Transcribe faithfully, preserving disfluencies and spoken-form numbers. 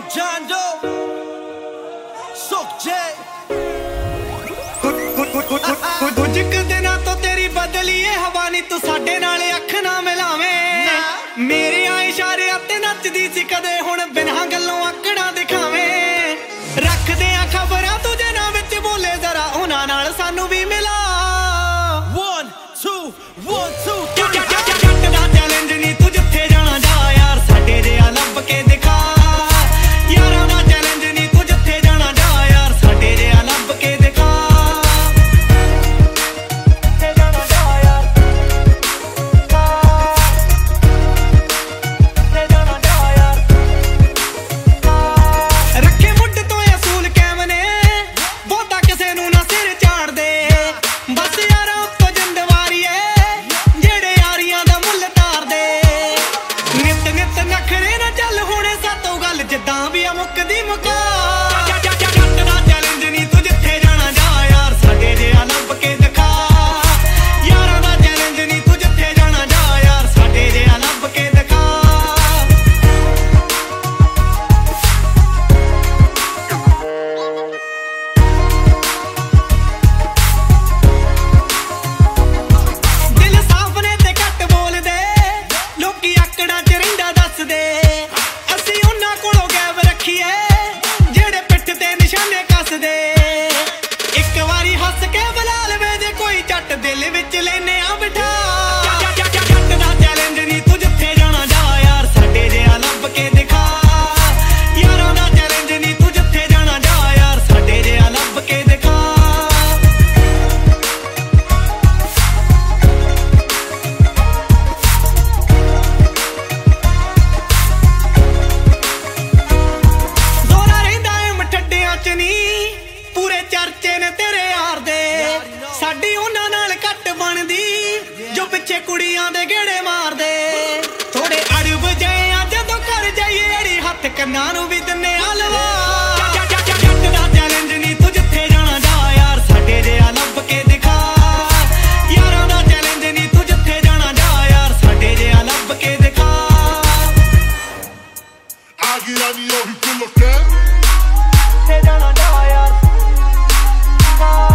John Doe, Sook J। ਕੁਝ ਕੁ ਦਿਨਾਂ ਤੋਂ ਤੇਰੀ ਬਦਲੀ ਏ ਹਵਾ ਨੀ ਤੂੰ ਸਾਡੇ ਨਾਲ ਅੱਖ ਨਾ ਮਿਲਾਵੇਂ। ਮੇਰੇ ਆ ਇਸ਼ਾਰਿਆਂ ਤੇ ਨੱਚਦੀ ਸੀ ਕਦੇ ਹੁਣ ਬਿਨਾਂ ਗੱਲੋਂ ਆਕੜਾਂ ਦਿਖਾਵੇਂ। ਰੱਖਦੇ ਆ ਖਬਰਾਂ ਤੁਝੇ ਨਾ ਵਿੱਚ ਬੋਲੇ ਜ਼ਰਾ ਉਹਨਾਂ ਨਾਲ ਸਾਨੂੰ ਵੀ ਮਿਲਾ। One two one two ਜੱਟ ਦਾ ਚੈਲੰਜ ਨੀ ਤੂੰ ਜਿੱਥੇ ਜਾਣਾ ਜਾ ਯਾਰ ਸਾਡੇ ਜਿਹਾ ਲੱਭ ਕੇ ਦਿਖਾ। ਯਾਰਾਂ ਦਾ ਚੈਲੰਜ ਨੀ ਤੂੰ ਜਿੱਥੇ ਜਾਣਾ ਜਾ ਯਾਰ ਸਾਡੇ ਜਿਹਾ ਲੱਭ ਕੇ ਦਿਖਾ। ਰੱਖੇ ਮੁੱਢ ਤੋਂ ਅਸੂਲ ਕਾਇਮ ਨੇ ਬਹੁਤਾ ਕਿਸੇ ਨੂੰ ਨਾ ਸਿਰ ਝਾੜਦੇ। ਬਸ ਯਾਰਾਂ ਉੱਤੋਂ ਜਿੰਦਵਾਰੀਏ ਜਿਹੜੇ ਯਾਰੀਆਂ ਦਾ ਮੁੱਲ ਤਾਰਦੇ। ਨਿੱਤ ਨਿੱਤ ਨਖਰੇ ਨਾ ਚੱਲ ਹੁਣੇ ਸਾਤੋਂ ਗੱਲ ਜਿੱਦਾਂ ਵੀ ਆ ਮੁੱਕਦੀ ਮੁਕਾ। ਜੱਟ ਦਾ ਚੈਲੰਜ ਨੀ ਤੂੰ ਜਿੱਥੇ ਜਾਣਾ ਜਾ ਯਾਰ ਸਾਡੇ ਜਿਹਾ ਲੱਭ ਕੇ ਦਿਖਾ। ਯਾਰਾਂ ਦਾ ਚੈਲੰਜ ਨੀ ਤੂੰ ਜਿੱਥੇ ਜਾਣਾ ਜਾ ਯਾਰ ਸਾਡੇ ਜਿਹਾ ਲੱਭ ਕੇ ਦਿਖਾ। ਦਿਲ ਸਾਫ਼ ਨੇ ਤੇ ਘੱਟ ਬੋਲਦੇ ਲੋਕੀ ਆਕੜਾਂ ਚ ਰਹਿੰਦਾ ਦੱਸਦੇ। ਅਸੀਂ ਉਹਨਾਂ ਕੋਲੋਂ ਗੈਬ ਰੱਖੀਏ ਜਿਹੜੇ ਪਿੱਠ ਤੇ ਨਿਸ਼ਾਨੇ ਕੱਸਦੇ। ਇੱਕ ਵਾਰੀ ਹੱਸ ਕੇ ਬੁਲਾ ਲਵੇ ਜੇ ਕੋਈ ਝੱਟ ਦਿਲ ਵਿੱਚ ਲੈਨੇ ਆ ਬਿਠਾ। ਜੱਟ ਦਾ ਚੈਲੰਜ ਨੀ ਤੂੰ ਜਿੱਥੇ ਜਾਣਾ ਜਾ ਯਾਰ ਸਾਡੇ ਜਿਹਾ ਲੱਭ ਕੇ ਦਿਖਾ। ਯਾਰਾਂ ਦਾ ਚੈਲੰਜ ਨੀ ਤੂੰ ਜਿੱਥੇ ਜਾਣਾ ਜਾ ਯਾਰ ਸਾਡੇ ਜਿਹਾ ਲੱਭ ਕੇ ਦਿਖਾ। ਦੋਰਾ ਰਹਿੰਦਾ ਏ ਮਠੱਡਿਆਂ ਚ ਨੀ ਪੂਰੇ ਚਰਚੇ ਨੇ ਤੇਰੇ ਯਾਰ ਦੇ। ਸਾਡੀ ਉਹਨਾਂ ਨਾਲ ਘੱਟ ਬਣਦੀ ਜੋ ਪਿੱਛੇ ਕੁੜੀਆਂ ਦੇ ਗੇੜੇ ਮਾਰਦੇ। ਥੋੜੇ ਅੜਬ ਜਏ ਆ ਜਦੋਂ ਕਰ ਜਾਈਏ ਅੜੀ ਹੱਥ ਕੰਨਾਂ ਨੂੰ ਵੀ ਦਿੰਨੇ ਆ ਲਵਾ। ਜੱਟ ਦਾ ਚੈਲੰਜ ਨੀ ਤੂੰ ਜਿੱਥੇ ਜਾਣਾ ਜਾ ਯਾਰ ਸਾਡੇ ਜਿਹਾ ਲੱਭ ਕੇ ਦਿਖਾ। ਯਾਰਾਂ ਦਾ ਚੈਲੰਜ ਨੀ ਤੂੰ ਜਿੱਥੇ ਜਾਣਾ ਜਾ ਯਾਰ ਸਾਡੇ ਜਿਹਾ ਲੱਭ ਕੇ ਦਿਖਾ। Águila ni ojito lo que ਜਿੱਥੇ ਜਾਣਾ ਜਾ ਯਾਰ ਦਿਖਾ।